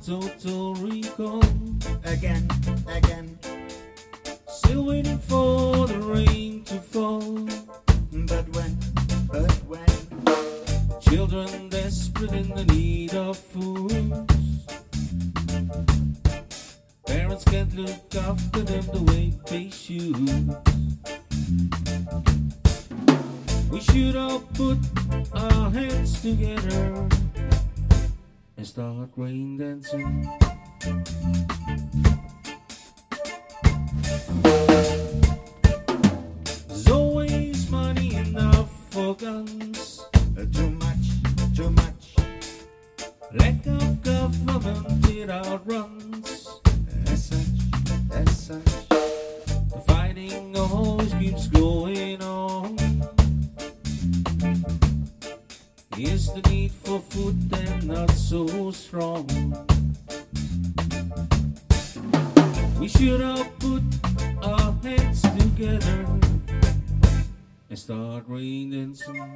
total recall. Again, again. Still waiting for the rain to fall. But when Children desperate in the need of food. Parents can't look after them the way they should. We should all put our hands together and start rain dancing. There's always money enough for guns. too much, too much. Lack of government without runs. As such. The fighting always keeps going on. Is the need for food then not so strong? We should all put our hands together and start rain dancing.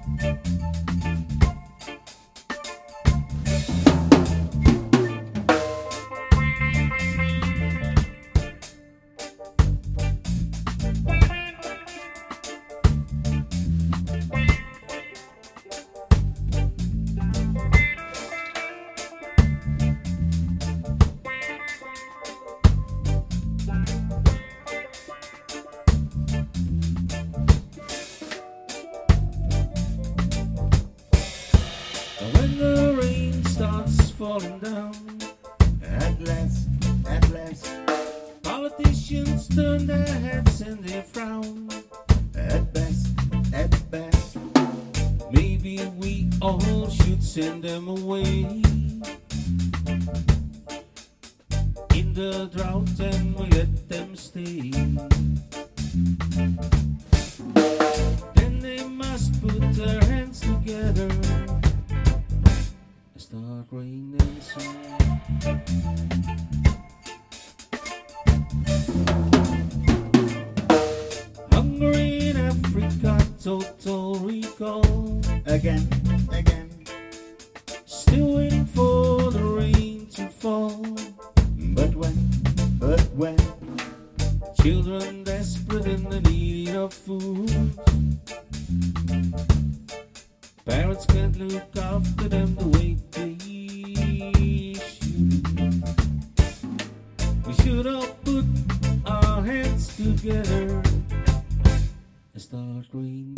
When the rain starts falling down, At last, politicians turn their heads and they frown. at best. Maybe we all should send them away in the drought and we let them stay. Then they must put their hands together and start rain dancing. Hunger in Africa, total recall. Again. Still waiting for the rain to fall. But when Children desperate in the need of food. Parents can't look after them the way they should. We should all put our hands together and start rain